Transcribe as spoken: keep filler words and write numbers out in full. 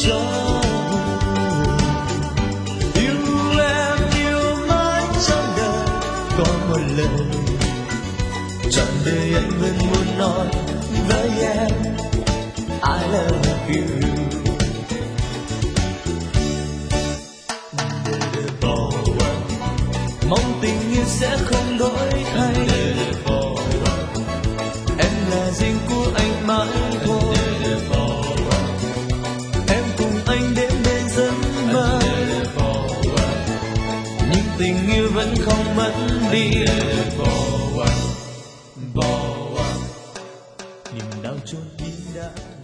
cho. Yêu em yêu mãi trong đời có một lời, trọn đời anh vẫn muốn nói với em I love you. Mong tình yêu sẽ không đổi thay, em là riêng của anh mãi thôi. Em cùng anh đến bên giấc mơ, nhưng tình yêu vẫn không mất đi. Niềm đau chôn kín đã